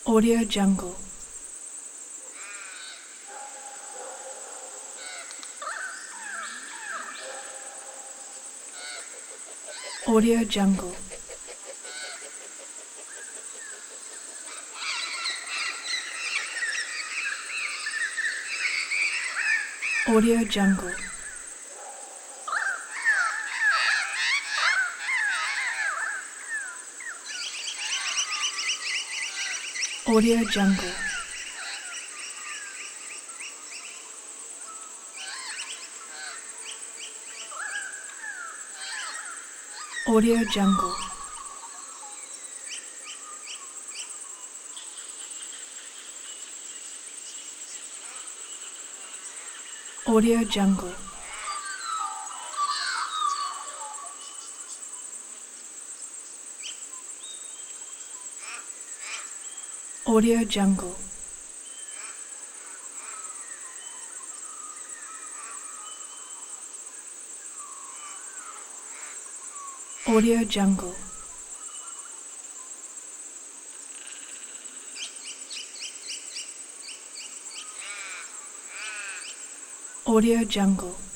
Audio Jungle. Audio Jungle. Audio Jungle. Audio Jungle. Audio Jungle. Audio Jungle. Audio Jungle. Audio Jungle. Audio Jungle.